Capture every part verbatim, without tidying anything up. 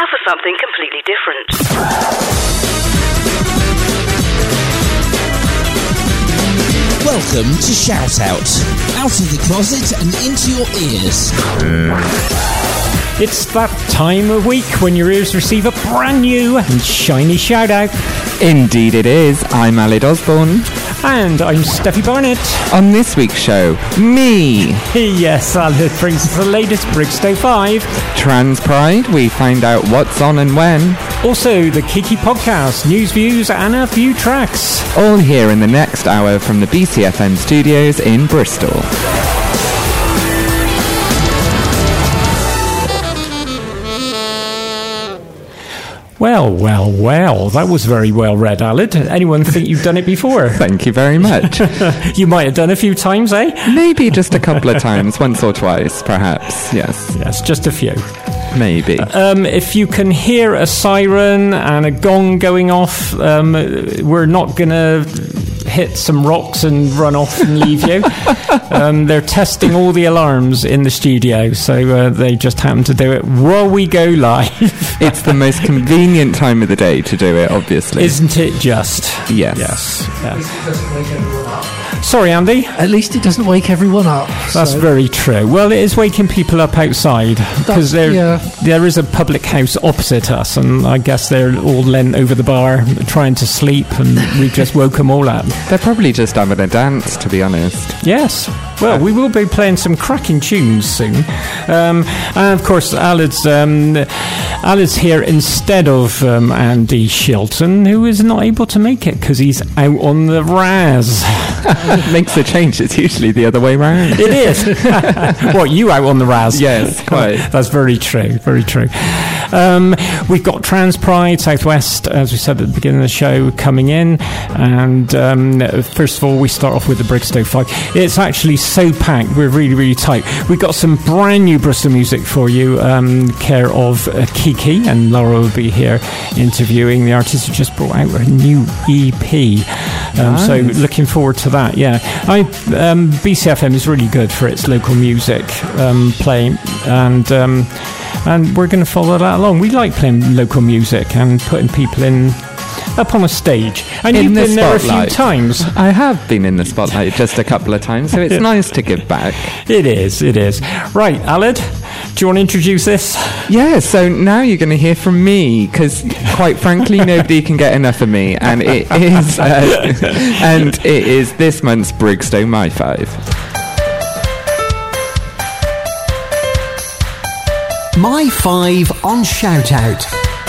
now for something completely different. Welcome to Shout Out. Out of the closet and into your ears. It's that time of week when your ears receive a brand new and shiny shout out. Indeed it is. I'm Alid Osborne. And I'm Steffi Barnett. On this week's show, me. Yes, Alid brings us the latest Brigstow five. Trans Pride, we find out what's on and when. Also, the Kiki podcast, news, views, and a few tracks. All here in the next hour from the B C F M studios in Bristol. Well, well, well, that was very well read, Alid. Anyone think you've done it before? Thank you very much. You might have done a few times, eh? Maybe just a couple of times, once or twice, perhaps, yes. Yes, just a few. Maybe. Um, if you can hear a siren and a gong going off, um, we're not going to hit some rocks and run off and leave you. Um, they're testing all the alarms in the studio, so uh, they just happen to do it while we go live. It's the most convenient time of the day to do it, obviously. Isn't it just? Yes. Yes. yes. Sorry, Andy. At least it doesn't wake everyone up. That's so. very true. Well, it is waking people up outside because there yeah. there is a public house opposite us, and I guess they're all leant over the bar trying to sleep, and we just woke them all up. They're probably just having a dance, to be honest. Yes. Well, we will be playing some cracking tunes soon. Um, and, of course, Alid's, um, Alid's here instead of um, Andy Shilton, who is not able to make it because he's out on the Raz. Makes a change. It's usually the other way round. It is. What, you out on the Raz? Yes, quite. That's very true, very true. Um, we've got Trans Pride Southwest, as we said at the beginning of the show, coming in. And um, first of all, we start off with the Brigstow five. It's actually so packed, we're really, really tight. We've got some brand new Bristol music for you, um, care of uh, Kiki, and Laura will be here interviewing the artist who just brought out a new E P. Um, nice. So looking forward to that, yeah. I, um, B C F M is really good for its local music um, playing, and um, and we're going to follow that along. We like playing local music and putting people in up on a stage. And in you've the been there a few spotlight. times. I have been in the spotlight just a couple of times, so it's nice to give back. It is, it is. Right, Alid, do you want to introduce this? Yeah, so now you're going to hear from me, because quite frankly, nobody can get enough of me, and it is, uh, and it is this month's Brigstow My Five. My Five on Shout Out.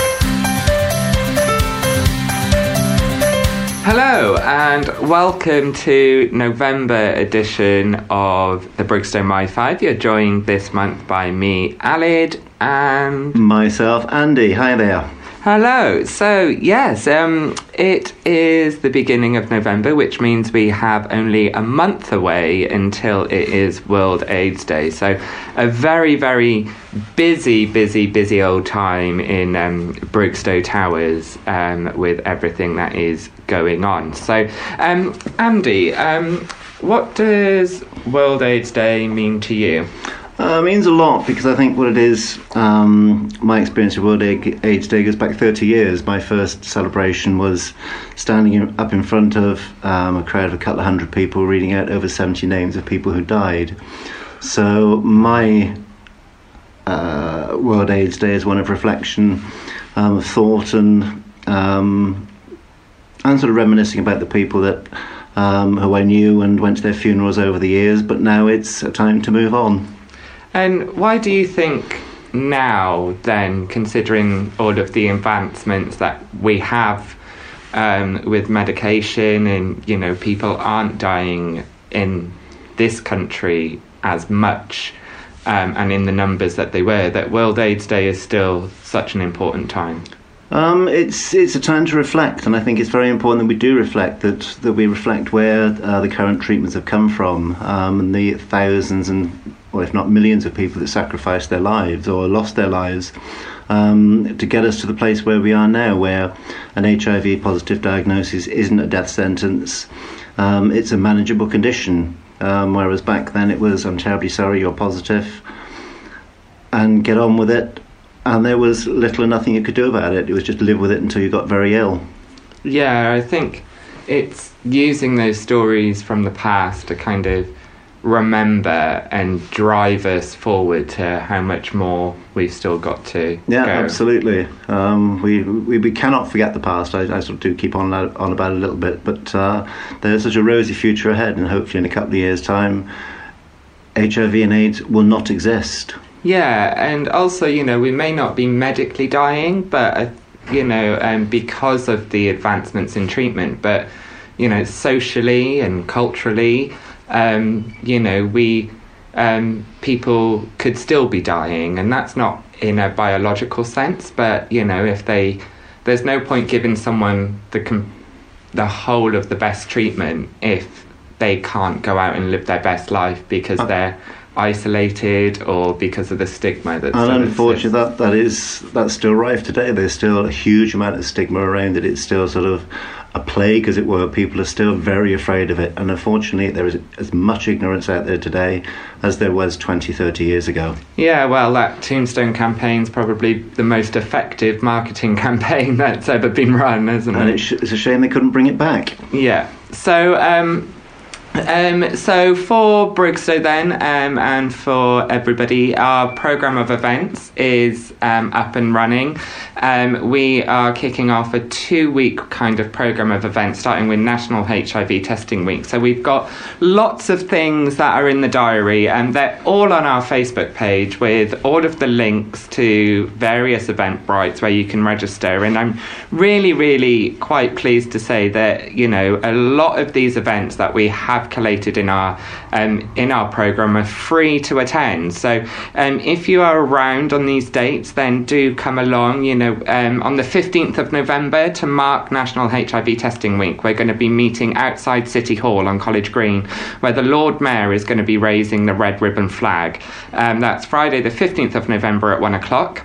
Hello and welcome to November edition of the Brigstow My Five. You're joined this month by me, Alid, and myself, Andy. Hi there. Hello. So yes, um, it is the beginning of November, which means we have only a month away until it is World AIDS Day. So a very, very busy, busy, busy old time in um, Brigstow Towers um, with everything that is going on. So, um, Andy, um, what does World AIDS Day mean to you? Uh, it means a lot, because I think what it is, um, my experience with World AIDS Day goes back thirty years. My first celebration was standing in, up in front of um, a crowd of a couple of hundred people, reading out over seventy names of people who died. So my uh, World AIDS Day is one of reflection, um, of thought, and um, and sort of reminiscing about the people that um, who I knew and went to their funerals over the years, but now it's a time to move on. And why do you think now, then, considering all of the advancements that we have um, with medication, and, you know, people aren't dying in this country as much um, and in the numbers that they were, that World AIDS Day is still such an important time? Um, it's it's a time to reflect, and I think it's very important that we do reflect, that, that we reflect where uh, the current treatments have come from, um, and the thousands and, or if not millions of people that sacrificed their lives or lost their lives um, to get us to the place where we are now, where an H I V positive diagnosis isn't a death sentence. Um, it's a manageable condition, um, whereas back then it was, I'm terribly sorry, you're positive, and get on with it. and there was little or nothing you could do about it. It was just live with it until you got very ill. Yeah, I think it's using those stories from the past to kind of remember and drive us forward to how much more we've still got to yeah go. Absolutely. um, we, we we cannot forget the past. I, I sort of do keep on on about it a little bit, but uh, there's such a rosy future ahead, and hopefully in a couple of years' time H I V and AIDS will not exist. Yeah, and also, you know, we may not be medically dying, but uh, you know, um, because of the advancements in treatment, but you know, socially and culturally, Um, you know, we um, people could still be dying, and that's not in a biological sense. But you know, if they, there's no point giving someone the com- the whole of the best treatment if they can't go out and live their best life because uh, they're isolated or because of the stigma that's. And unfortunately, that that is that's still rife today. There's still a huge amount of stigma around it. It's still sort of a plague, as it were. People are still very afraid of it, and unfortunately there is as much ignorance out there today as there was twenty, thirty years ago. Yeah, well, that Tombstone campaign's probably the most effective marketing campaign that's ever been run, isn't and it? It's, sh- it's a shame they couldn't bring it back. Yeah, so um Um, so for Brigstow then, um, and for everybody, our programme of events is um, up and running. Um, we are kicking off a two-week kind of programme of events, starting with National H I V Testing Week. So we've got lots of things that are in the diary, and they're all on our Facebook page with all of the links to various Eventbrites where you can register. And I'm really, really quite pleased to say that, you know, a lot of these events that we have collated in our um, in our programme are free to attend. So um, if you are around on these dates, then do come along. You know, um, on the fifteenth of November, to mark National H I V Testing Week, we're going to be meeting outside City Hall on College Green, where the Lord Mayor is going to be raising the red ribbon flag. Um, that's Friday the fifteenth of November at one o'clock.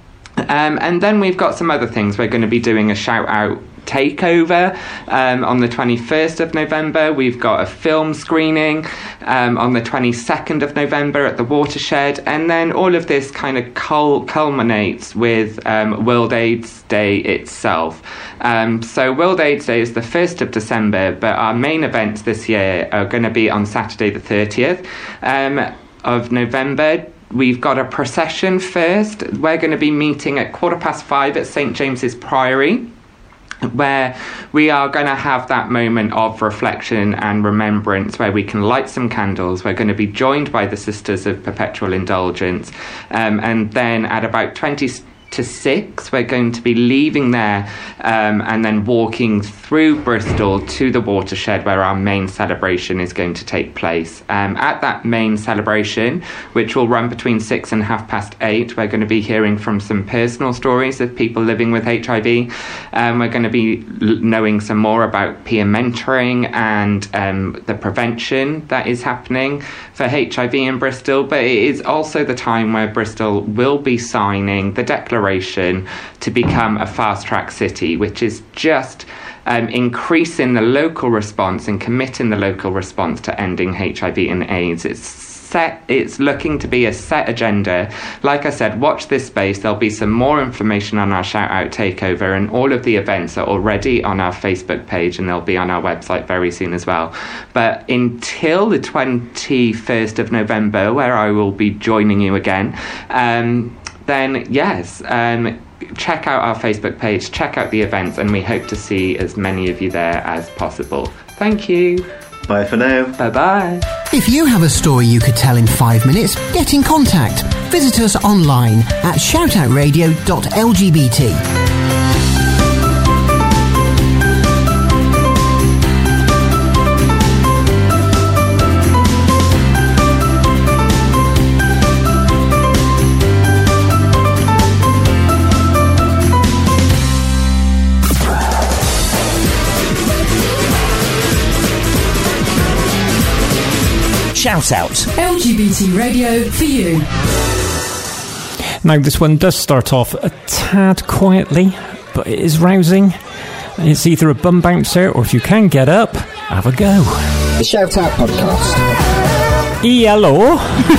Um, and then we've got some other things. We're going to be doing a shout out takeover um, on the twenty-first of November. We've got a film screening um, on the twenty-second of November at the Watershed, and then all of this kind of cul- culminates with um, World AIDS Day itself. Um, so World AIDS Day is the first of December, but our main events this year are going to be on Saturday the thirtieth um, of November. We've got a procession first. We're going to be meeting at quarter past five at Saint James's Priory, where we are going to have that moment of reflection and remembrance where we can light some candles. We're going to be joined by the Sisters of Perpetual Indulgence. Um, and then at about twenty to six, we're going to be leaving there um, and then walking through Bristol to the Watershed, where our main celebration is going to take place. Um, at that main celebration, which will run between six and half past eight, we're going to be hearing from some personal stories of people living with H I V. Um, we're going to be l- knowing some more about peer mentoring and um, the prevention that is happening for H I V in Bristol. But it is also the time where Bristol will be signing the declaration to become a fast-track city, which is just um, increasing the local response and committing the local response to ending H I V and AIDS. It's set, it's looking to be a set agenda. Like I said, watch this space. There'll be some more information on our shout-out takeover, and all of the events are already on our Facebook page, and they'll be on our website very soon as well. But until the twenty-first of November, where I will be joining you again, um, then yes, um, check out our Facebook page, check out the events, and we hope to see as many of you there as possible. Thank you. Bye for now. Bye-bye. If you have a story you could tell in five minutes, get in contact. Visit us online at shoutoutradio dot L G B T. Shout Out. L G B T radio for you. Now, this one does start off a tad quietly, but it is rousing. It's either a bum bouncer, or if you can get up, have a go. The Shout Out Podcast. E L O.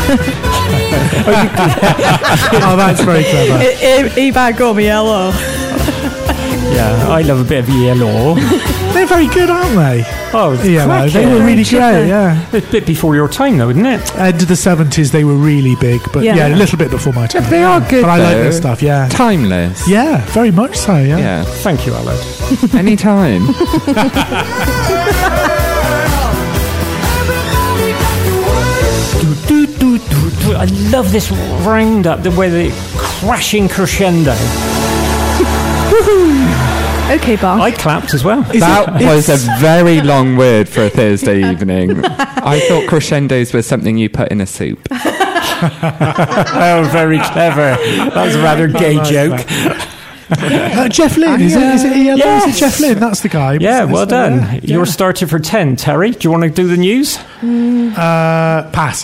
Oh, that's very clever. E-bag or E L O. Yeah, I love a bit of E L O. They're very good, aren't they? Oh, it's yeah, no, they were really great, yeah. It's a bit before your time, though, isn't it? End of the seventies, they were really big, but yeah, Yeah. a little bit before my time. Yeah, they are good, But I like though. their stuff, yeah. Timeless. Yeah, very much so, yeah. Yeah. Thank you, Alan. Anytime. Do, do, do, do. I love this roundup, the way the crashing crescendo. Okay, Bart. I clapped as well. That was a very long word for a Thursday evening. I thought crescendos was something you put in a soup. Oh, very clever. That was a rather gay like joke. Uh, Jeff Lynne, is, it, is it E L O? Yes. Is it Jeff Lynne? That's the guy. Yeah, well done. Yeah. You're started for ten. Terry, do you want to do the news? Uh, pass.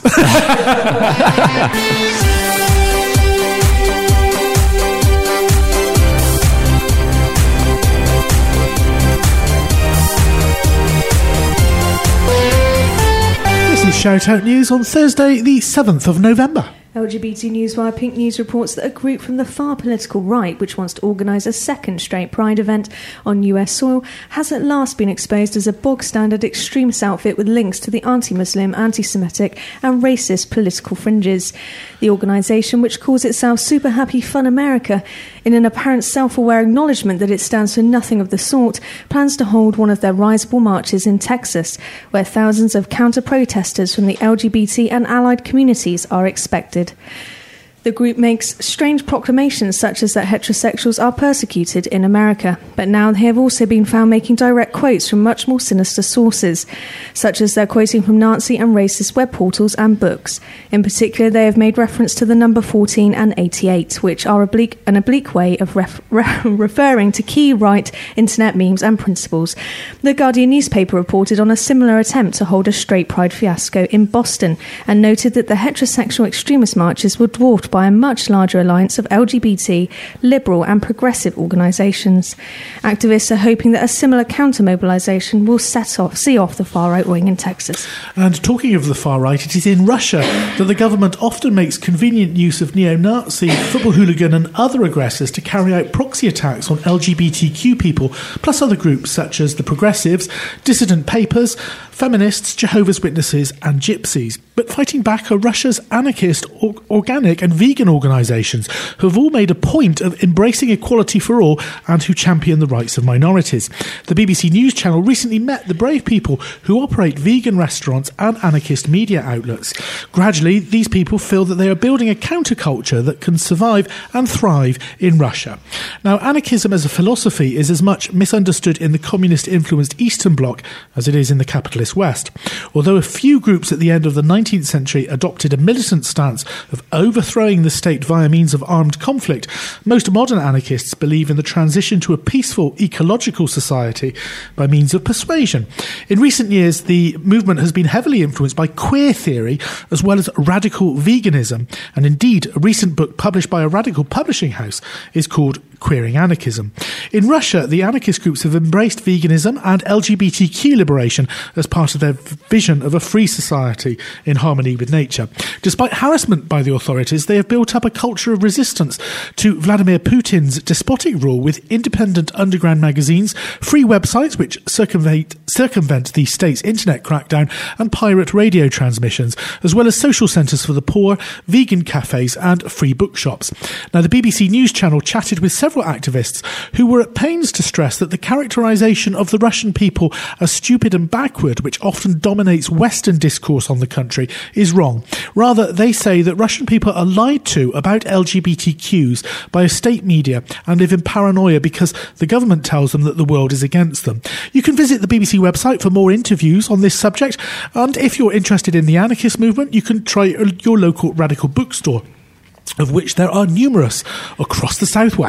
This is Shout Out News on Thursday, the seventh of November. L G B T Newswire Pink News reports that a group from the far political right, which wants to organise a second straight pride event on U S soil, has at last been exposed as a bog-standard extremist outfit with links to the anti-Muslim, anti-Semitic and racist political fringes. The organisation, which calls itself Super Happy Fun America, in an apparent self-aware acknowledgement that it stands for nothing of the sort, plans to hold one of their risible marches in Texas, where thousands of counter-protesters from the L G B T and allied communities are expected. The group makes strange proclamations such as that heterosexuals are persecuted in America, but now they have also been found making direct quotes from much more sinister sources, such as they're quoting from Nazi and racist web portals and books. In particular, they have made reference to the number fourteen and eighty-eight, which are oblique, an oblique way of ref, re, referring to key right internet memes and principles. The Guardian newspaper reported on a similar attempt to hold a straight pride fiasco in Boston and noted that the heterosexual extremist marches were dwarfed by by a much larger alliance of L G B T, liberal and progressive organisations. Activists are hoping that a similar counter-mobilisation will set off, see off the far-right wing in Texas. And talking of the far right, it is in Russia that the government often makes convenient use of neo-Nazi, football hooligan and other aggressors to carry out proxy attacks on L G B T Q people, plus other groups such as the Progressives, Dissident Papers, feminists, Jehovah's Witnesses and Gypsies. But fighting back are Russia's anarchist, or- organic and vegan organisations who have all made a point of embracing equality for all and who champion the rights of minorities. The B B C News Channel recently met the brave people who operate vegan restaurants and anarchist media outlets. Gradually, these people feel that they are building a counterculture that can survive and thrive in Russia. Now, anarchism as a philosophy is as much misunderstood in the communist-influenced Eastern Bloc as it is in the capitalist West. Although a few groups at the end of the nineteenth century adopted a militant stance of overthrowing the state via means of armed conflict, most modern anarchists believe in the transition to a peaceful, ecological society by means of persuasion. In recent years, the movement has been heavily influenced by queer theory as well as radical veganism, and indeed, a recent book published by a radical publishing house is called Queering Anarchism. In Russia, the anarchist groups have embraced veganism and L G B T Q liberation as part of their vision of a free society in harmony with nature. Despite harassment by the authorities, they have built up a culture of resistance to Vladimir Putin's despotic rule with independent underground magazines, free websites which circumvent, circumvent the state's internet crackdown, and pirate radio transmissions, as well as social centres for the poor, vegan cafes and free bookshops. Now, the B B C News Channel chatted with several activists who were at pains to stress that the characterisation of the Russian people as stupid and backward, which often dominates Western discourse on the country, is wrong. Rather, they say that Russian people are lied to about L G B T Qs by a state media and live in paranoia because the government tells them that the world is against them. You can visit the B B C website for more interviews on this subject, and if you're interested in the anarchist movement, you can try your local radical bookstore, of which there are numerous across the southwest.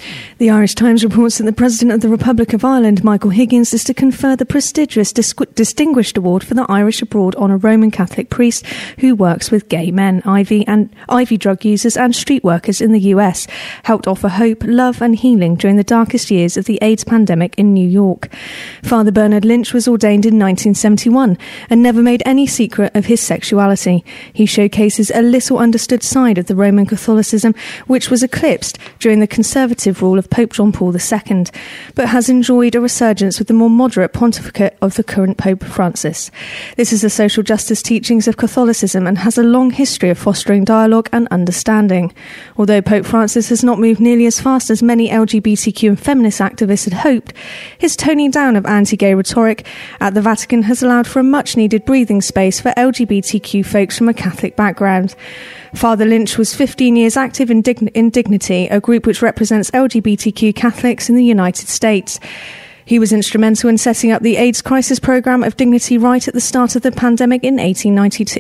The Irish Times reports that the President of the Republic of Ireland, Michael Higgins, is to confer the prestigious Dis- Distinguished Award for the Irish Abroad on a Roman Catholic priest who works with gay men, I V and I V drug users and street workers in the U S, helped offer hope, love and healing during the darkest years of the AIDS pandemic in New York. Father Bernard Lynch was ordained in nineteen seventy-one and never made any secret of his sexuality. He showcases a little understood side of the Roman Catholicism, which was eclipsed during the conservative rule of Pope John Paul the Second, but has enjoyed a resurgence with the more moderate pontificate of the current Pope Francis. This is the social justice teachings of Catholicism and has a long history of fostering dialogue and understanding. Although Pope Francis has not moved nearly as fast as many L G B T Q and feminist activists had hoped, his toning down of anti-gay rhetoric at the Vatican has allowed for a much-needed breathing space for L G B T Q folks from a Catholic background. Father Lynch was fifteen years active in, Dign- in Dignity, a group which represents L G B T Q Catholics in the United States. He was instrumental in setting up the AIDS crisis program of Dignity right at the start of the pandemic in nineteen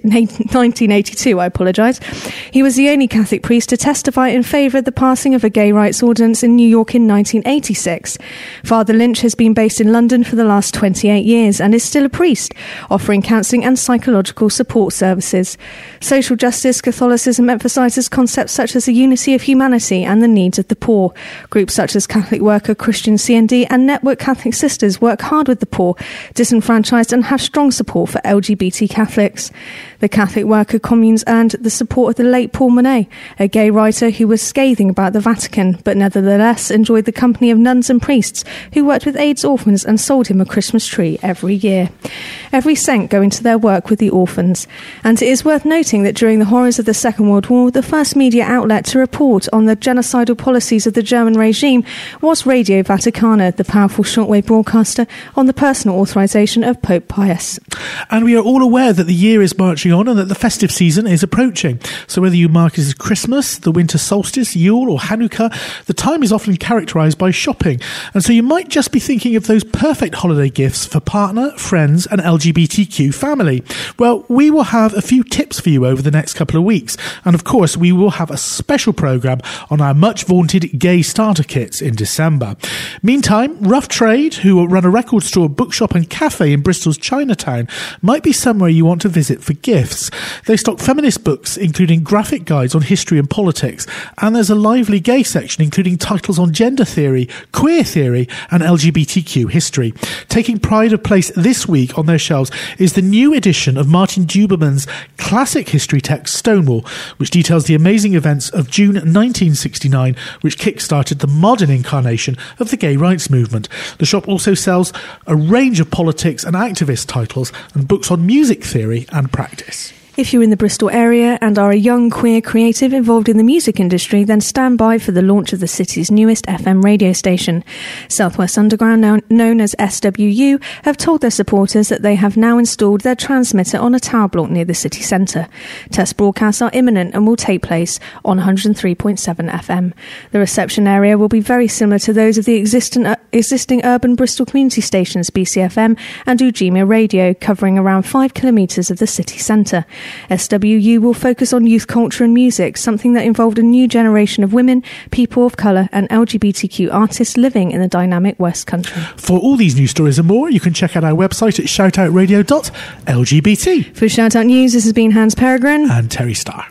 eighty-two. I apologise. He was the only Catholic priest to testify in favour of the passing of a gay rights ordinance in New York in nineteen eighty-six. Father Lynch has been based in London for the last twenty-eight years and is still a priest, offering counselling and psychological support services. Social justice Catholicism emphasises concepts such as the unity of humanity and the needs of the poor. Groups such as Catholic Worker, Christian C N D and Network Catholic Sisters work hard with the poor, disenfranchised and have strong support for L G B T Catholics. The Catholic Worker communes earned the support of the late Paul Monet, a gay writer who was scathing about the Vatican, but nevertheless enjoyed the company of nuns and priests who worked with AIDS orphans and sold him a Christmas tree every year. Every cent going to their work with the orphans. And it is worth noting that during the horrors of the Second World War, the first media outlet to report on the genocidal policies of the German regime was Radio Vaticana, the powerful shortwave broadcaster on the personal authorization of Pope Pius. And we are all aware that the year is marching on and that the festive season is approaching. So whether you mark it as Christmas, the winter solstice, Yule or Hanukkah, the time is often characterised by shopping. And so you might just be thinking of those perfect holiday gifts for partner, friends and L G B T Q family. Well, we will have a few tips for you over the next couple of weeks. And of course, we will have a special programme on our much vaunted gay starter kits in December. Meantime, Rough Trade, who run a record store, bookshop and cafe in Bristol's Chinatown, might be somewhere you want to visit for gifts. They stock feminist books, including graphic guides on history and politics, and there's a lively gay section, including titles on gender theory, queer theory, and L G B T Q history. Taking pride of place this week on their shelves is the new edition of Martin Duberman's classic history text, Stonewall, which details the amazing events of June nineteen sixty-nine, which kick-started the modern incarnation of the gay rights movement. The shop also sells a range of politics and activist titles and books on music theory and practice. If you're in the Bristol area and are a young queer creative involved in the music industry, then stand by for the launch of the city's newest F M radio station. Southwest Underground, now known as S W U, have told their supporters that they have now installed their transmitter on a tower block near the city centre. Test broadcasts are imminent and will take place on one hundred three point seven F M. The reception area will be very similar to those of the existing, uh, existing urban Bristol community stations B C F M and Ujima Radio, covering around five kilometres of the city centre. S W U will focus on youth culture and music, something that involved a new generation of women, people of colour and L G B T Q artists living in the dynamic West Country. For all these news stories and more, you can check out our website at shoutout radio dot L G B T. For Shoutout News, this has been Hans Peregrine and Terry Starr.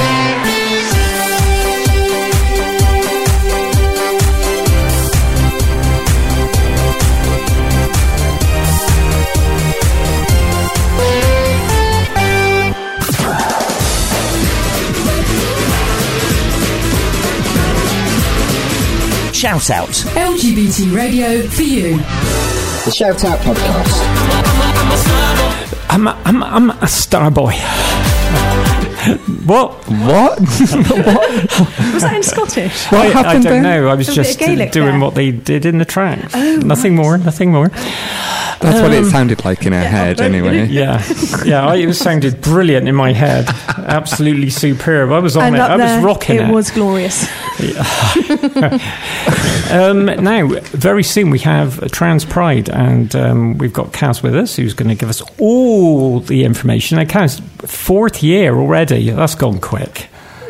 Shout Out. L G B T radio for you. The Shout Out podcast. I'm a, I'm, I'm a star boy. What? What? What? Was that in Scottish? What I, happened I don't there? know. I was Some just doing there. what they did in the tracks. Oh, nothing right. more. Nothing more. That's um, what it sounded like in our yeah, head, anyway. Yeah, yeah. I, it sounded brilliant in my head. Absolutely superb. I was on and it. Up I was there, rocking it. It was glorious. um, now, very soon we have Trans Pride, and um, we've got Kaz with us, who's going to give us all the information. Now, Kaz, fourth year already. That's gone quick.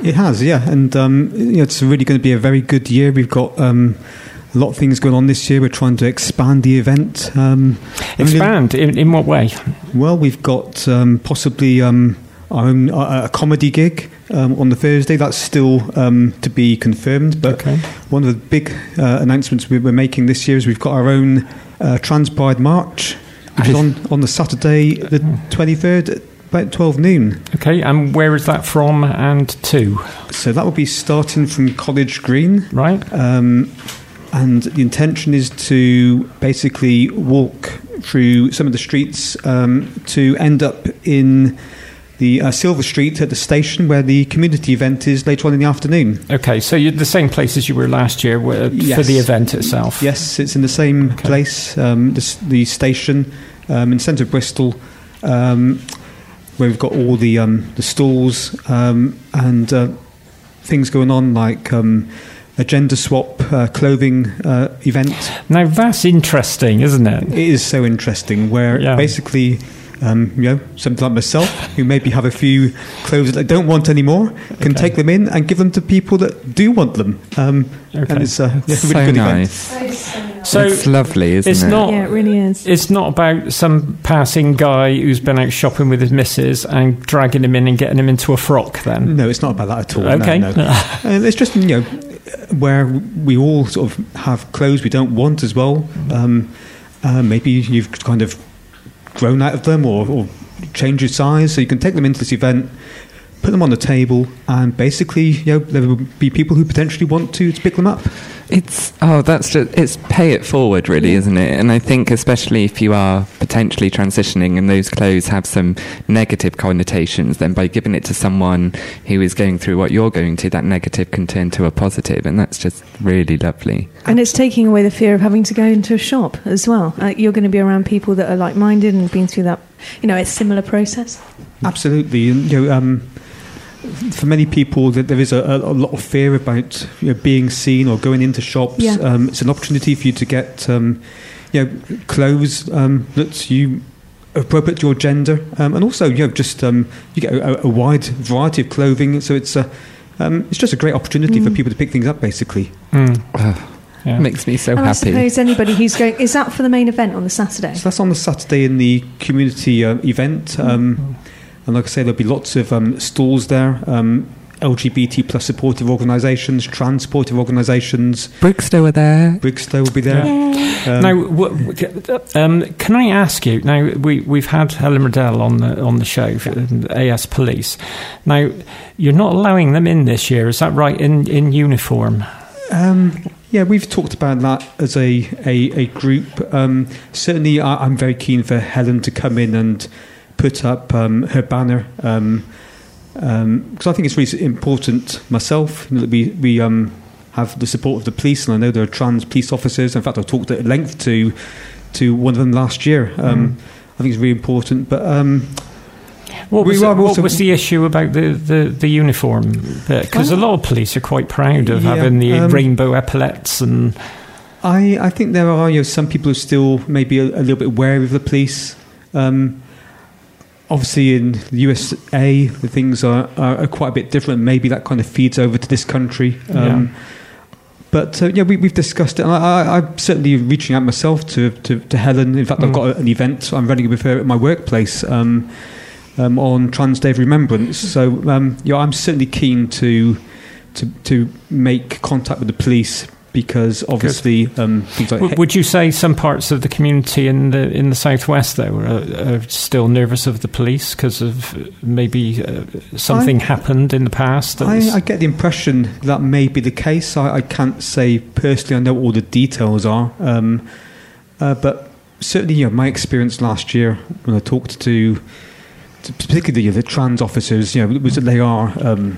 It has, yeah, and um, you know, it's really going to be a very good year. We've got um, a lot of things going on this year. We're trying to expand the event. Um, expand? In, in what way? Well, we've got um, possibly um, our own, uh, a comedy gig um, on the Thursday. That's still um, to be confirmed. But okay. one of the big uh, announcements we we're making this year is we've got our own uh, Trans Pride March, which is on, on the Saturday, the twenty-third, at about twelve noon. Okay, and where is that from and to? So that will be starting from College Green. Right. Um, and the intention is to basically walk through some of the streets um, to end up in the uh, Silver Street at the station where the community event is later on in the afternoon. Okay, so you're the same place as you were last year where, yes. for the event itself? Yes, it's in the same okay. place, um, the, the station um, in the centre of Bristol, um, where we've got all the, um, the stalls um, and uh, things going on like... Um, a gender swap uh, clothing uh, event. Now that's interesting, isn't it? It is so interesting, where yeah. basically, um, you know, something like myself, who maybe have a few clothes that they don't want anymore, can okay. take them in and give them to people that do want them. Um, okay. And it's a yeah, so really good nice. event. So it's lovely, isn't it's it? Not, yeah, it really is. It's not about some passing guy who's been out shopping with his missus and dragging him in and getting him into a frock, then? No, it's not about that at all. Okay. No, no. uh, it's just, you know, where we all sort of have clothes we don't want as well. Um, uh, maybe you've kind of grown out of them or, or changed your size, so you can take them into this event, put them on the table, and basically, you know, there will be people who potentially want to, to pick them up. It's oh, that's just it's pay it forward, really, isn't it? And I think especially if you are potentially transitioning and those clothes have some negative connotations, then by giving it to someone who is going through what you're going to, that negative can turn to a positive, and that's just really lovely. And it's taking away the fear of having to go into a shop as well. Uh, you're going to be around people that are like-minded and been through that, you know, a similar process. Absolutely, and you know. Um, For many people, that there is a, a lot of fear about you know, being seen or going into shops. Yeah. Um, it's an opportunity for you to get um, you know, clothes um, that you appropriate to your gender, um, and also you know just um, you get a, a wide variety of clothing. So it's a um, it's just a great opportunity mm. for people to pick things up, basically. Mm. Uh, yeah. Makes me so and happy. I suppose anybody who's going, is that for the main event on the Saturday? So that's on the Saturday in the community uh, event. Um, mm. And like I say, there'll be lots of um, stalls there, um, L G B T plus supportive organisations, trans supportive organisations. Brigstow are there. Brigstow will be there. Yeah. Um, now, w- um, can I ask you? Now, we we've had Helen Riddell on the on the show, for A S Police. Now, you're not allowing them in this year, is that right? In in uniform. Um, yeah, we've talked about that as a a, a group. Um, certainly, I, I'm very keen for Helen to come in and put up um, her banner, because um, um, I think it's really important myself that we, we um, have the support of the police, and I know there are trans police officers. In fact, I talked at length to to one of them last year. Um, mm. I think it's really important. But um, what, was, it, what was the issue about the, the, the uniform? Because a lot of police are quite proud of yeah, having the um, rainbow epaulets and... I, I think there are you know, some people who are still maybe a, a little bit wary of the police. Um, Obviously, in the U S A, the things are, are, are quite a bit different. Maybe that kind of feeds over to this country. Um, yeah. But uh, yeah, we, we've discussed it. And I, I, I'm certainly reaching out myself to, to, to Helen. In fact, mm. I've got an event I'm running with her at my workplace um, um, on Trans Day of Remembrance. So um, yeah, I'm certainly keen to to to make contact with the police. Because obviously, um, things like w- would you say some parts of the community in the in the southwest though are, are still nervous of the police because of maybe uh, something I, happened in the past? I, I get the impression that may be the case. I, I can't say personally. I know what all the details are, um, uh, but certainly, you know, my experience last year when I talked to, to particularly the, the trans officers, you know, was that they are. Um,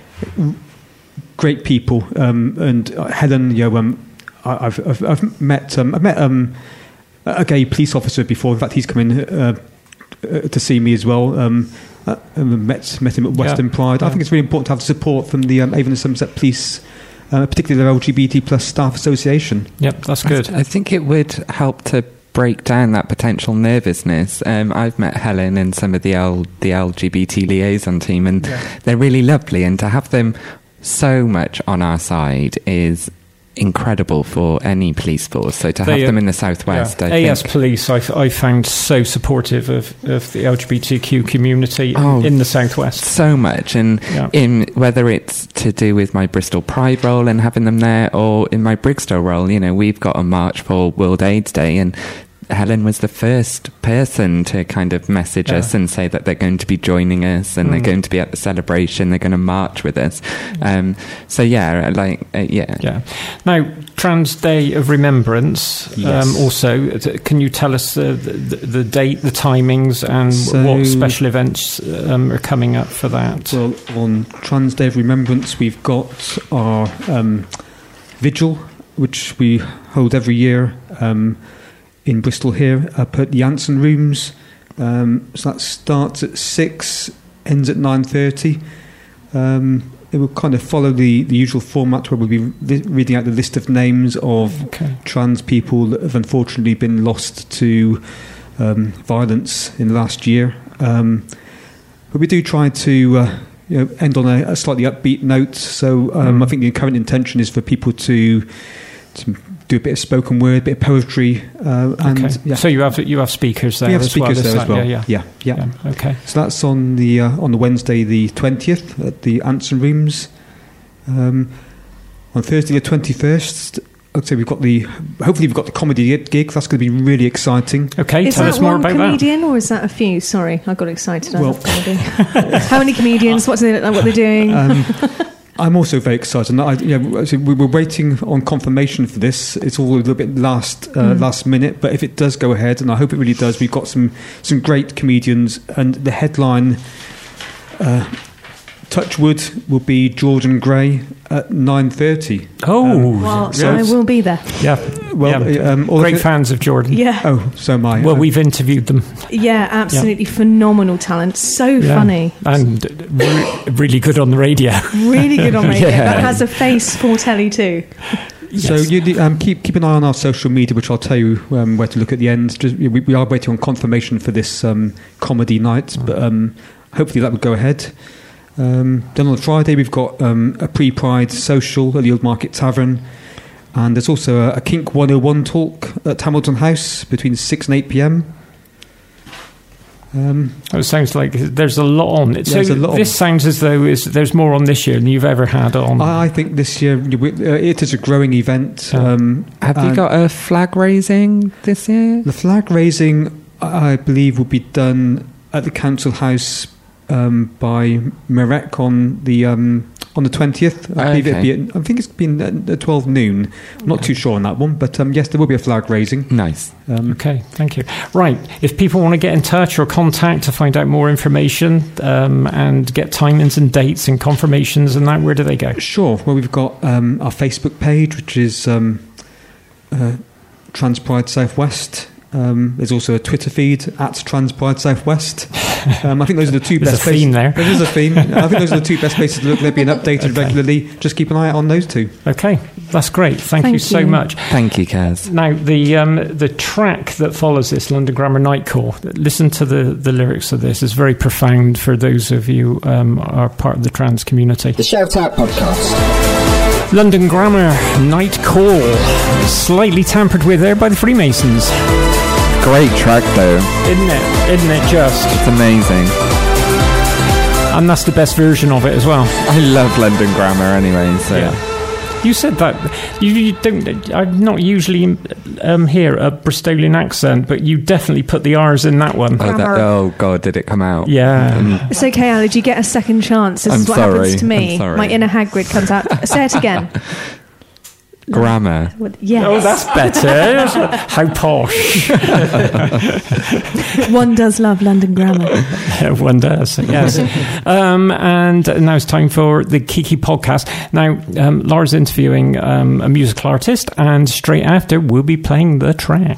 Great people, um, and uh, Helen. You know, um, I, I've, I've I've met um, I've met um, a gay police officer before. In fact, he's come in uh, uh, to see me as well. Um, uh, and met met him at Western yeah. Pride. Yeah. I think it's really important to have support from the um, Avon and Somerset Police, uh, particularly their L G B T plus staff association. Yep, that's good. I, th- I think it would help to break down that potential nervousness. Um, I've met Helen and some of the L, the L G B T liaison team, and yeah. they're really lovely. And to have them so much on our side is incredible for any police force. So to have they, them in the southwest, yeah. I A S think. Police, I, I found so supportive of, of the L G B T Q community oh, in the southwest. So much, and yeah. in whether it's to do with my Bristol Pride role and having them there, or in my Brigstow role, you know, we've got a march for World AIDS Day, and Helen was the first person to kind of message yeah. us and say that they're going to be joining us and mm. they're going to be at the celebration, they're going to march with us. Um, so yeah, like, uh, yeah. Yeah. Now, Trans Day of Remembrance, yes. um, also, can you tell us uh, the, the date, the timings, and so, what special events um, are coming up for that? Well, on Trans Day of Remembrance, we've got our um, vigil, which we hold every year, um, in Bristol here, up at the Anson Rooms. Um, so that starts at six, ends at nine thirty. Um, it will kind of follow the, the usual format where we'll be li- reading out the list of names of okay. trans people that have unfortunately been lost to um, violence in the last year. Um, but we do try to uh, you know, end on a, a slightly upbeat note. So um, mm. I think the current intention is for people to to do a bit of spoken word, a bit of poetry, uh, and okay. yeah. So you have you have speakers there. We have as speakers well, there as well. Yeah, yeah, yeah, yeah. yeah. Okay. So that's on the uh, on the Wednesday the twentieth at the Anson Rooms. Um, on Thursday the twenty-first, I'd say we've got the hopefully we've got the comedy gig. That's going to be really exciting. Okay, is tell that us more one about comedian that. Or is that a few? Sorry, I got excited. I well, love comedy. How many comedians? What's they look like? What they're doing? Um, I'm also very excited. I, yeah, we were waiting on confirmation for this. It's all a little bit last uh, mm. last minute, but if it does go ahead, and I hope it really does, we've got some some great comedians, and the headline. Uh, Touchwood will be Jordan Gray at nine thirty. Oh, um, well, so I will be there. Yeah, well, yeah. Um, great fans of Jordan. Yeah. Oh, so am I. Well, we've interviewed them. Yeah, absolutely yeah. phenomenal talent. So yeah. funny and re- really good on the radio. Really good on radio. yeah. That has a face for telly too. Yes. So you um, keep keep an eye on our social media, which I'll tell you um, where to look at the end. Just, we, we are waiting on confirmation for this um, comedy night, oh. but um, hopefully that would go ahead. Um, then on Friday we've got um, a pre-Pride social at the Old Market Tavern, and there's also a, a Kink one oh one talk at Hamilton House between six and eight p.m. Um, oh, it sounds like there's a lot on. Yeah, so there's a lot this on. sounds as though is, there's more on this year than you've ever had on. I, I think this year uh, it is a growing event. Um, Have you got a flag raising this year? The flag raising, I believe, will be done at the Council House um, by Marek on the um, on the twentieth. I, okay. believe it'd be at, I think it's been at, at twelve noon. I'm not too sure on that one, but um, yes, there will be a flag raising. Nice. Um, okay, thank you. Right, if people want to get in touch or contact to find out more information um, and get timings and dates and confirmations and that, where do they go? Sure. Well, we've got um, our Facebook page, which is um, uh, Trans Pride Southwest. Um, there's also a Twitter feed at Trans Pride Southwest. Um, I think those are the two there's best a theme places. there. There is a theme. I think those are the two best places to look. They're being updated okay. regularly. Just keep an eye out on those two. Okay, that's great. Thank, Thank you so you. much. Thank you, Kaz. Now, the um, the track that follows this, London Grammar Night Call, listen to the, the lyrics of this. It's very profound for those of you um, who are part of the trans community. The Shout Out Podcast. London Grammar Night Call, slightly tampered with there by the Freemasons. Great track though, isn't it? Isn't it just? It's amazing. And that's the best version of it as well. I love London Grammar anyway, so yeah. You said that you, you don't. I'm not usually um, hear a Bristolian accent, but you definitely put the R's in that one. Oh, that, oh God, did it come out? Yeah. Um, it's okay, Ali. You get a second chance. This I'm is what sorry. happens to me. I'm sorry. My inner Hagrid comes out. Say it again. Grammar. Yes. Oh, that's better. How posh. One does love London Grammar. One does, yes. um, and now it's time for the Kiki podcast. Now, um, Laura's interviewing um, a musical artist, and straight after, we'll be playing the track.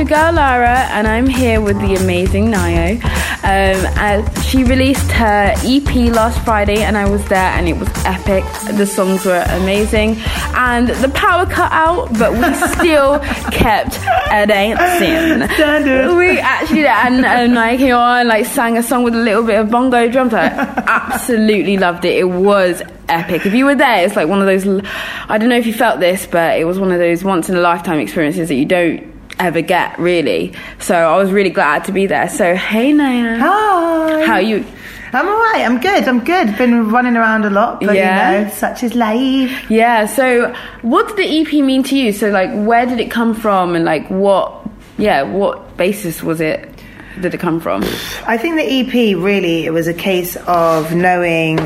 your girl Lara, and I'm here with the amazing Nayo. Um, as she released her E P last Friday, and I was there, and it was epic. The songs were amazing, and the power cut out, but we still kept a dancing. Standard. We actually, and, and like came on, like sang a song with a little bit of bongo drums. I absolutely loved it. It was epic. If you were there, it's like one of those, I don't know if you felt this, but it was one of those once in a lifetime experiences that you don't ever get, really. So I was really glad to be there. So hey Naya. Hi. How are you? I'm alright, I'm good, I'm good. Been running around a lot, but yeah. you know, such is life. Yeah, so what did the E P mean to you? So like, where did it come from, and like what, yeah, what basis was it, did it come from? I think the E P, really, it was a case of knowing,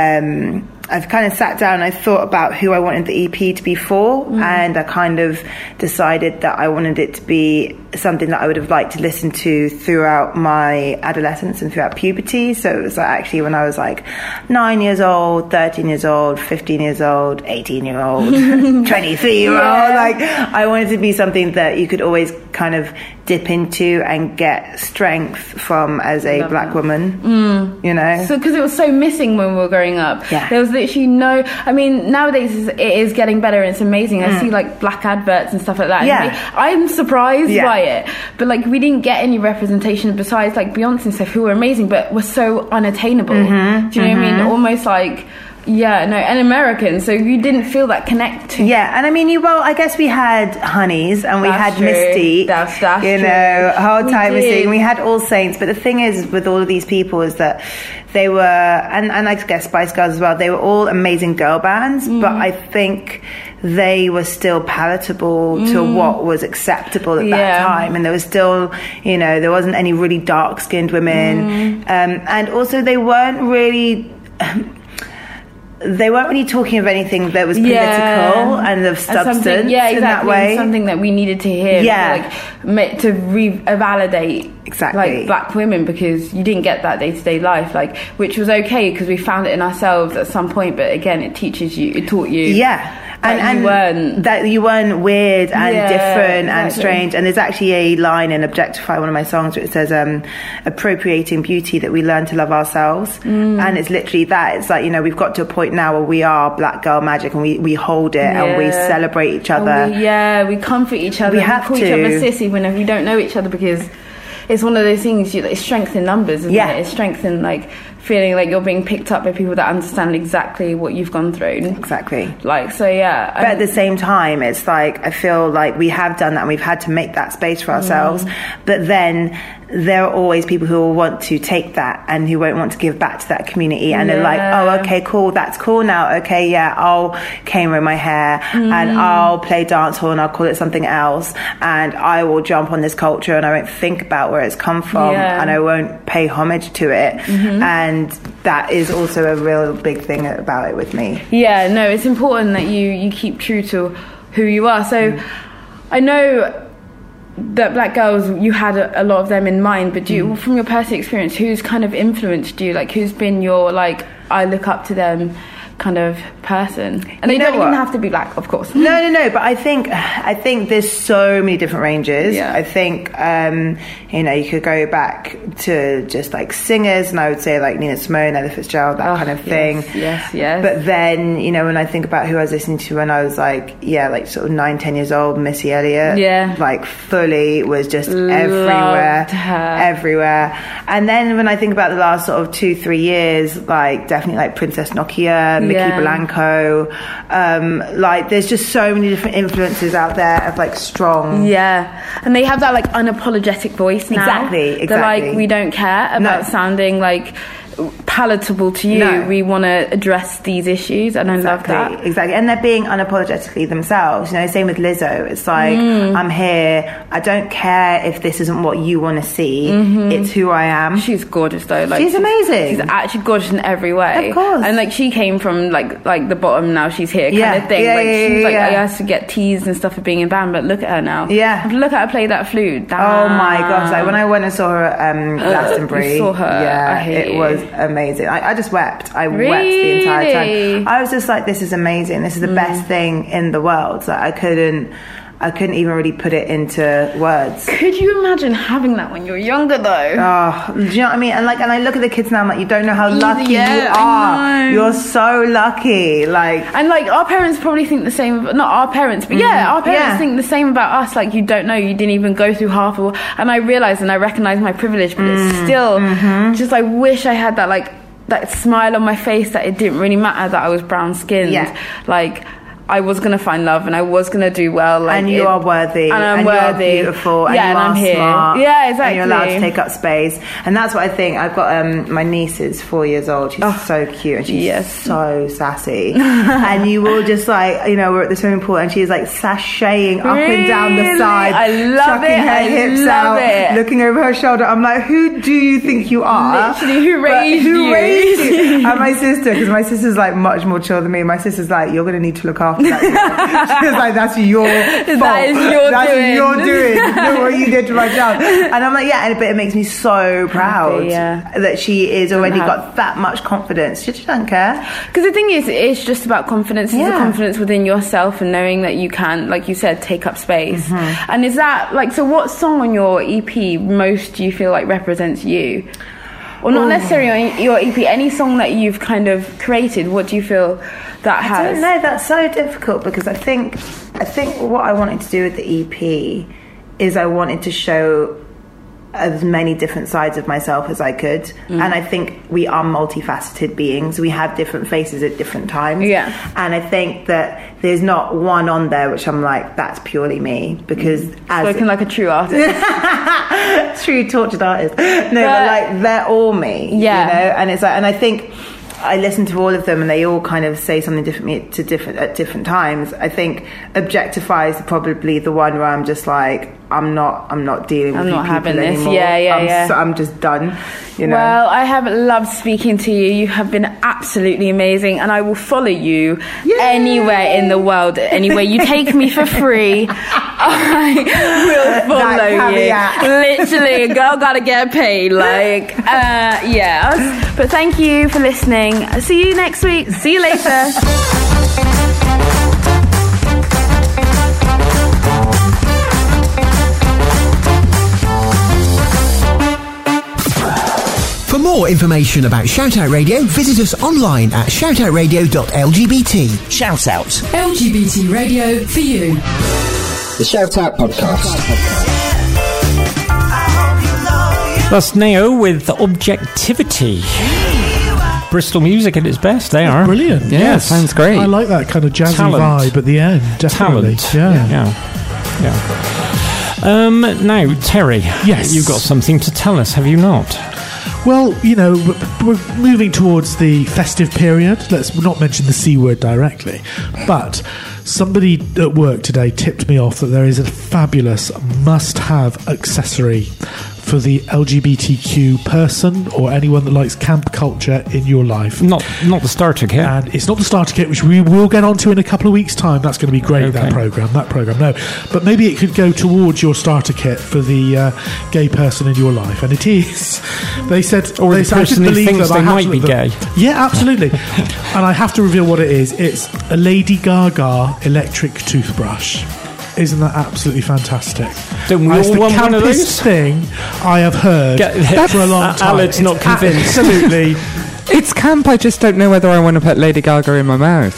um, I've kind of sat down and I thought about who I wanted the E P to be for, mm. and I kind of decided that I wanted it to be something that I would have liked to listen to throughout my adolescence and throughout puberty. So it was like actually when I was like nine years old, thirteen years old, fifteen years old, eighteen year old, twenty-three year old. Yeah. Like I wanted to be something that you could always kind of dip into and get strength from as a Love black that. woman, mm. you know? So because it was so missing when we were growing up. Yeah. There was literally no, I mean, nowadays it is getting better and it's amazing. I mm. see like black adverts and stuff like that. Yeah. And I'm surprised yeah. by it. But like we didn't get any representation besides like Beyonce and stuff, who were amazing, but were so unattainable. Mm-hmm. Do you know mm-hmm. what I mean? Almost like, yeah, no, and American, so you didn't feel that connect. Yeah, and I mean, you well, I guess we had Honeys and we that's had true. Mystique. That's, that's you true. know, whole we time did. Mystique. We had All Saints, but the thing is, with all of these people, is that they were, and, and I guess Spice Girls as well. They were all amazing girl bands, mm. but I think they were still palatable mm. to what was acceptable at yeah. that time, and there was still, you know, there wasn't any really dark-skinned women, mm. um, and also they weren't really. They weren't really talking of anything that was political yeah. and of substance and yeah, exactly, in that way. Something that we needed to hear, yeah. like to re-validate exactly like black women, because you didn't get that day-to-day life, like, which was okay because we found it in ourselves at some point. But again, it teaches you, it taught you, yeah. And, and you weren't that you weren't weird and yeah, different exactly. and strange. And there's actually a line in Objectify, one of my songs, where it says um, appropriating beauty that we learn to love ourselves. Mm. And it's literally that. It's like, you know, we've got to a point now where we are black girl magic, and we, we hold it yeah. and we celebrate each other. We, yeah, we comfort each other. We have we call to. each other sissy whenever we don't know each other, because it's one of those things, you, it's strength in numbers, isn't yeah. it? It's strength in like feeling like you're being picked up by people that understand exactly what you've gone through. Exactly. Like, so yeah. But at the same time, it's like, I feel like we have done that and we've had to make that space for ourselves. Mm. But then there are always people who will want to take that and who won't want to give back to that community. And yeah. they're like, oh, okay, cool, that's cool now. Okay, yeah, I'll camera my hair mm. and I'll play dancehall and I'll call it something else. And I will jump on this culture and I won't think about where it's come from yeah. and I won't pay homage to it. Mm-hmm. And And that is also a real big thing about it with me. Yeah, no, it's important that you, you keep true to who you are. So mm. I know that black girls, you had a, a lot of them in mind, but do you, mm. from your personal experience, who's kind of influenced you? Like, who's been your, like, I look up to them kind of person? And they don't even have to be black, of course. No, no, no. But I think I think there's so many different ranges. Yeah. I think um, you know, you could go back to just like singers, and I would say like Nina Simone, Ella Fitzgerald, that oh, kind of thing. Yes, yes, yes. But then, you know, when I think about who I was listening to when I was like, yeah, like sort of nine, ten years old, Missy Elliott. Yeah. Like fully was just Loved everywhere, her. everywhere. And then when I think about the last sort of two, three years, like definitely like Princess Nokia, Mickey yeah. Blanco. Um, like there's just so many different influences out there of like strong, yeah, and they have that like unapologetic voice now. Exactly, exactly. They're like, we don't care about no. sounding like palatable to you. No. We want to address these issues, and exactly, I love that. Exactly, and they're being unapologetically themselves. You know, same with Lizzo. It's like mm. I'm here. I don't care if this isn't what you want to see. Mm-hmm. It's who I am. She's gorgeous though. Like she's, she's amazing. She's actually gorgeous in every way. Of course. And like she came from like like the bottom. Now she's here, kind yeah. of thing. Yeah, like yeah, she's yeah, like yeah. I used to get teased and stuff for being in band, but look at her now. Yeah. Look at her play that flute. Damn. Oh my gosh! Like when I went and saw her at um, Glastonbury, you saw her. Yeah, I hate it you. was amazing. I, I just wept. I really? wept the entire time. I was just like, this is amazing. This is the mm. best thing in the world. Like I couldn't, I couldn't even really put it into words. Could you imagine having that when you're younger, though? Oh, do you know what I mean? And like, and I look at the kids now, I'm like, you don't know how lucky yeah, you are. You're so lucky. Like, and like, our parents probably think the same. Not our parents, but yeah, our parents yeah. think the same about us. Like, you don't know, you didn't even go through half of. And I realize and I recognize my privilege, but Mm. it's still Mm-hmm. just. I wish I had that like that smile on my face that it didn't really matter that I was brown skinned. Yeah. Like, I was gonna find love and I was gonna do well. Like, and you it, are worthy, and I'm and worthy, you are beautiful, and yeah, you and are I'm here. smart, Yeah, exactly. and you're allowed to take up space, and that's what I think. I've got um, my niece is four years old. She's oh, so cute, and she's yes. so sassy. And you will just like, you know, we're at the swimming pool, and she's like sashaying up really? and down the side, I love chucking it. her I hips love out, it. looking over her shoulder. I'm like, who do you think you are? Literally, who But raised who you? raised you? And my sister, because my sister's like much more chill than me. My sister's like, you're gonna need to look after that. She was like, that's your fault. That is your that's doing. your doing. Look what you did to my child. And I'm like, yeah, and, but it makes me so proud Happy, yeah. that she is already have- got that much confidence. She just doesn't care. Because the thing is, it's just about confidence. It's Yeah. the confidence within yourself and knowing that you can, like you said, take up space. Mm-hmm. And is that, like, so what song on your E P most do you feel like represents you? Or not Ooh. necessarily on your E P, any song that you've kind of created, what do you feel that has? I don't know, that's so difficult because I think I think what I wanted to do with the E P is I wanted to show as many different sides of myself as I could. Mm. And I think we are multifaceted beings. We have different faces at different times. Yeah. And I think that there's not one on there which I'm like, that's purely me. Because mm. as spoken like a true artist. True tortured artist. No, but, but like they're all me. Yeah. You know? And it's like, and I think I listen to all of them and they all kind of say something different to different at different times. I think Objectify is probably the one where I'm just like, I'm not I'm not dealing with I'm you not people having this. anymore. Yeah, yeah, I'm, yeah. So, I'm just done. You know. Well, I have loved speaking to you. You have been absolutely amazing, and I will follow you Yay! Anywhere in the world. Anywhere you take me for free, I will follow you. Literally, a girl gotta get paid. Like, uh, yeah. But thank you for listening. See you next week. See you later. For more information about Shout Out Radio, visit us online at shout out radio dot l g b t. Shout Out. L G B T radio for you. The Shout Out Podcast. That's Neo with Objectivity. Bristol music at its best, they are. Brilliant. Yeah, yes. sounds great. I like that kind of jazzy Talent. vibe at the end. Definitely. Talent. Yeah. Yeah. yeah. Um, now, Terry. Yes. You've got something to tell us, have you not? Well, you know, we're moving towards the festive period. Let's not mention the C word directly. But somebody at work today tipped me off that there is a fabulous must-have accessory for the L G B T Q person or anyone that likes camp culture in your life. Not not the starter kit. And it's not the starter kit, which we will get onto in a couple of weeks' time. That's going to be great, okay. that programme. That programme, no. But maybe it could go towards your starter kit for the uh, gay person in your life. And it is. They said... Or they the said, person who thinks they might be them. gay. Yeah, absolutely. And I have to reveal what it is. It's a Lady Gaga electric toothbrush. Isn't that absolutely fantastic? Don't we That's all the want one of campest those? thing I have heard Get, for a long time. Alan's not convinced. Absolutely. It's camp, I just don't know whether I want to put Lady Gaga in my mouth.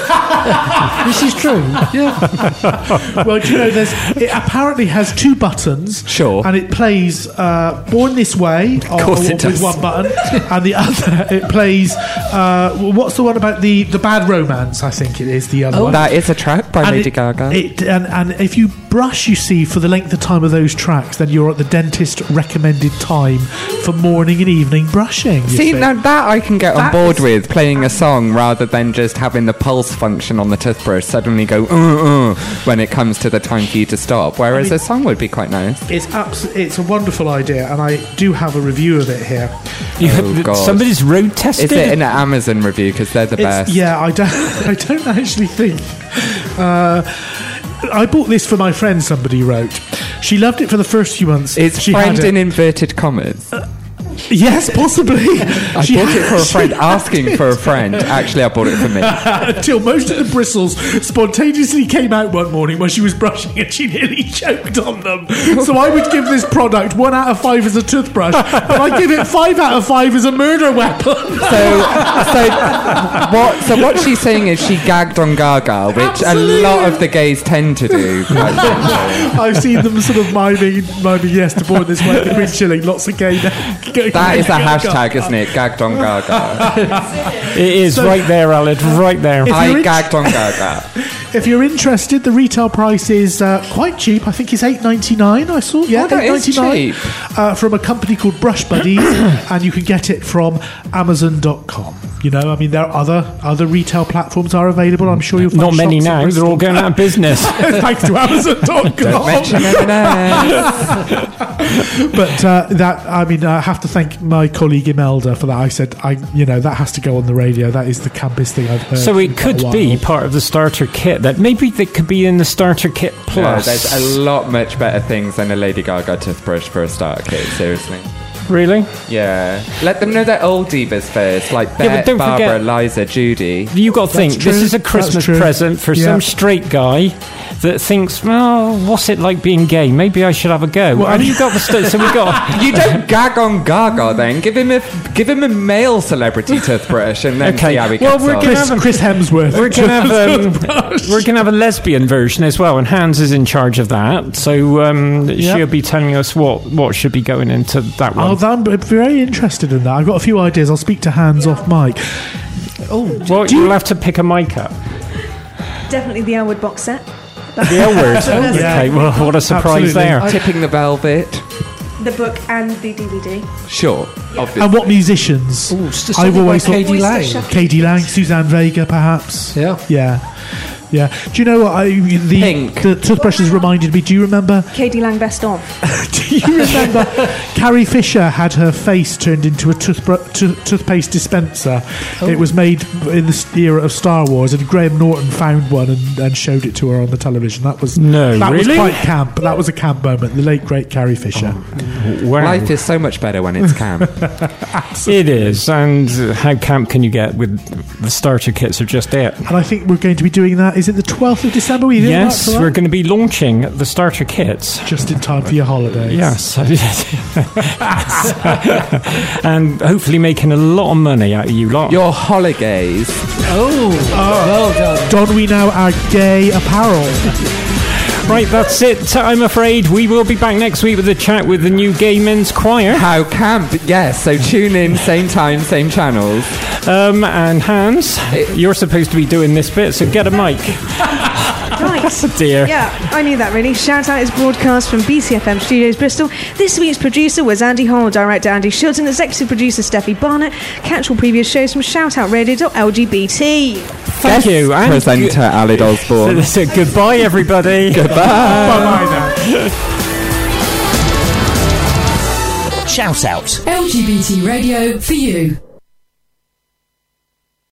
This is true. Yeah. Well, do you know, there's it apparently has two buttons. Sure. And it plays uh, Born This Way of course or, it does. with one button, and the other it plays. Uh, what's the one about the the Bad Romance? I think it is the other Oh, one. that is a track by And Lady it, Gaga. It, and, and if you brush, you see, for the length of time of those tracks, then you're at the dentist recommended time for morning and evening brushing. you See, see. now that I can get That on board is- with, playing a song rather than just having the pulse function on the toothbrush suddenly go uh, uh, when it comes to the time for you to stop, whereas I mean, a song would be quite nice. It's abs- It's a wonderful idea, and I do have a review of it here. You Oh, have, God. somebody's road tested. Is it an Amazon review? Because they're the It's, best. yeah, I don't. I don't actually think. Uh, I bought this for my friend. Somebody wrote, she loved it for the first few months. It's she friend had it. in inverted commas. Yes, possibly. I She bought it for a has- friend, asking for a friend. Actually, I bought it for me. Until most of the bristles spontaneously came out one morning when she was brushing and she nearly choked on them. So I would give this product one out of five as a toothbrush, and I give it five out of five as a murder weapon. So, so what? So what she's saying is she gagged on Gaga, which Absolutely. a lot of the gays tend to do. Quite simply. I've seen them sort of miming, miming yes to born this way, the Queen Shilling, lots of gay. That is a hashtag, isn't it? Gagged on Gaga. It is So- right there, Aled, right there. If I you're in- gagged on Gaga. If you're interested, the retail price is uh, quite cheap. I think it's eight ninety nine. I saw, yeah, Oh, that eight is ninety nine cheap. uh, from a company called Brush Buddies, and you can get it from Amazon dot com. You know, I mean, there are other other retail platforms are available. I'm sure you'll find Not many shops in now. Bristol. They're all going out of business. Thanks to Amazon dot com. Don't mention M and S. But uh, that, I mean, I have to thank my colleague Imelda for that. I said, I, you know, that has to go on the radio. That is the campest thing I've heard. So in it could a while. be part of the starter kit. That maybe they could be in the starter kit No, plus. there's a lot much better things than a Lady Gaga toothbrush for a starter kit. Seriously. Really? Yeah. Let them know they're old divas first, like Yeah, but Bette, don't Barbara, forget- Liza, Judy. You got to think That's this true. is a That's Christmas true. present for Yeah. some straight guy that thinks, well, what's it like being gay? Maybe I should have a go. Well, and you got the st- so we got. You don't gag on Gaga then. Give him a give him a male celebrity toothbrush and then Okay. see how he Well, gets we're on. gonna Chris, have a- Chris Hemsworth. We're gonna have um, we're gonna have a lesbian version as well, and Hans is in charge of that. So um, Yep. she'll be telling us what what should be going into that one. Oh, I'm very interested in that. I've got a few ideas. I'll speak to Hans off mic. Oh, well, you'll have to pick a mic up. Definitely the Elwood box set. The L word. Oh, Yeah. okay. Well, what a surprise Absolutely. there. I- Tipping the velvet. The book and the D V D. Sure. Obviously. and what musicians? Ooh, s- I've something by always thought- K D Lang. Oyster Shuffle. K D Lang, Suzanne Vega, perhaps. Yeah. Yeah. Yeah. Do you know what? I, the, Pink. the toothbrushes reminded me. Do you remember? K D Lang best of. Do you remember? Carrie Fisher had her face turned into a toothbr- to- toothpaste dispenser. It was made in the s- era of Star Wars, and Graham Norton found one and, and showed it to her on the television. That was No, that really? was quite camp. That was a camp moment. The late great Carrie Fisher. Wow. Life is so much better when it's camp. It is, and how camp can you get with the starter kits? Are just it. And I think we're going to be doing that. Is it the twelfth of December? We did Yes, that, we're going to be launching the starter kits. just in time for your holidays. Yes, and hopefully making a lot of money out of you lot. Your holidays. Oh, well done. Don we now our gay apparel. Right, that's it. I'm afraid we will be back next week with a chat with the new Gay Men's Choir. How camp. Yes, so tune in, same time, same channels. Um, and Hans, you're supposed to be doing this bit, so get a mic. Right. Oh dear. Yeah, I knew that really. Shout Out is broadcast from B C F M Studios Bristol. This week's producer was Andy Hall, director Andy Shilton, executive producer Steffi Barnett. Catch all previous shows from shout out radio dot L G B T. Thank you. And Presenter Alid Osborne. So, so goodbye, everybody. Goodbye. Bye-bye now. Shout out. L G B T radio for you.